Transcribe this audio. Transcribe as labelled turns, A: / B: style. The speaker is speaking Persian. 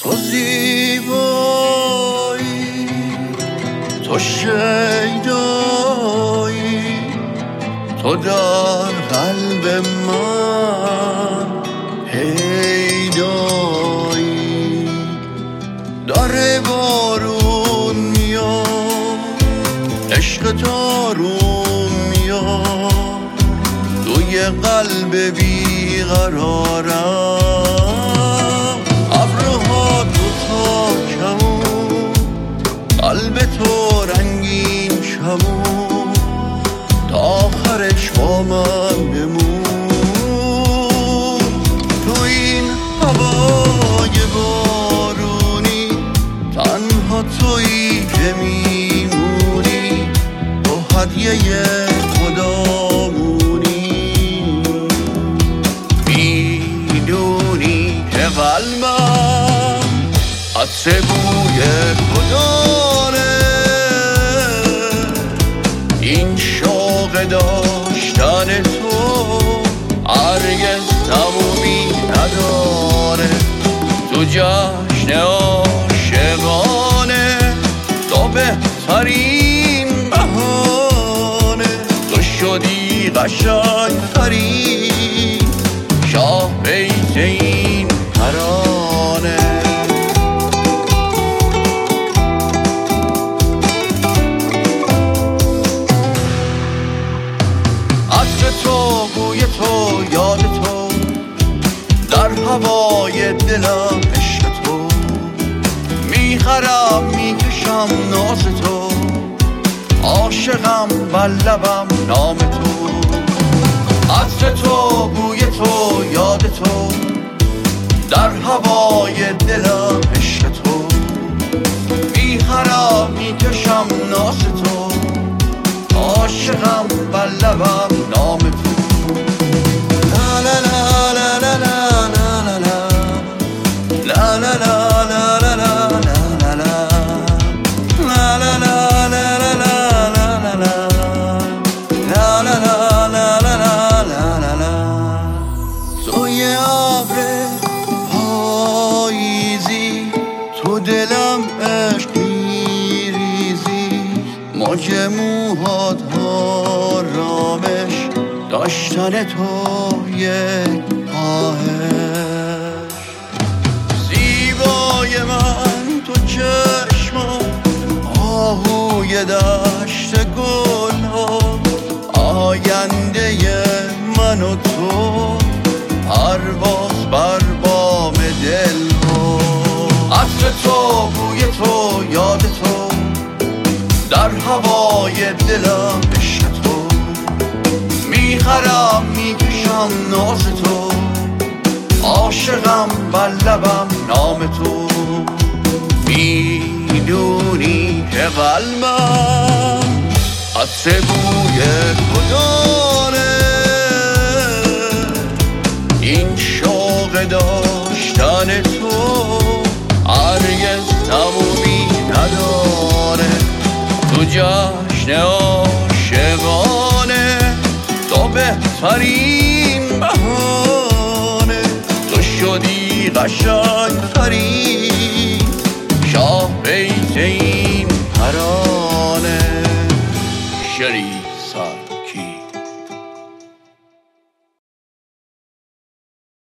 A: تو زیبایی، تو شیدایی، تو در قلب من پیدایی. داره بارون میاد، عشق تارون میاد، توی قلب بیقرارم. ابرها تو تا کمون، قلب تو رنگین شمون، تا آخرش با من بمون. تو این هوای بارونی، تنها تویی که میمونی، تو هدیه خدامونی. میدونی که قلبم عطر بوی تو داره، این شوق داشتن تو هرگز تمومی نداره. تو جشن عاشقانه، تو بهترین بهانه، تو شدی قشنگ‌ترین شاه بیت این ترانه. عطر تو، بوی تو، یاد تو، در هوای دلم عشق تو، میخرم میکشم ناز تو، عاشقم بر لبم نام تو. عطر تو، بوی تو، یاد تو، در هوای دلم عشق تو، میخرم میکشم ناز تو، عاشقم بر لبم نام تو. لا لا لا لا لا لا لا لا لا لا لا لا لا تو دلم عشق میریزی، موج موهات آرامش، داشتن تو یک خواهش. زیبای من تو چشمات، آهوی دشت گلها، آینده من و تو، پرواز بر بام دلها. عطر تو، بوی تو، یاد تو، در هوای دلم عشق تو، میخرم میکشم ناز تو، عاشقم بر لبم نام تو. میدونی که قلبم عطر بوی تو داره، این شوق داشتن تو هرگز تمومی نداره. تو جشن عاشقانه، تو بهترین بهانه، تو شدی قشنگ‌ترین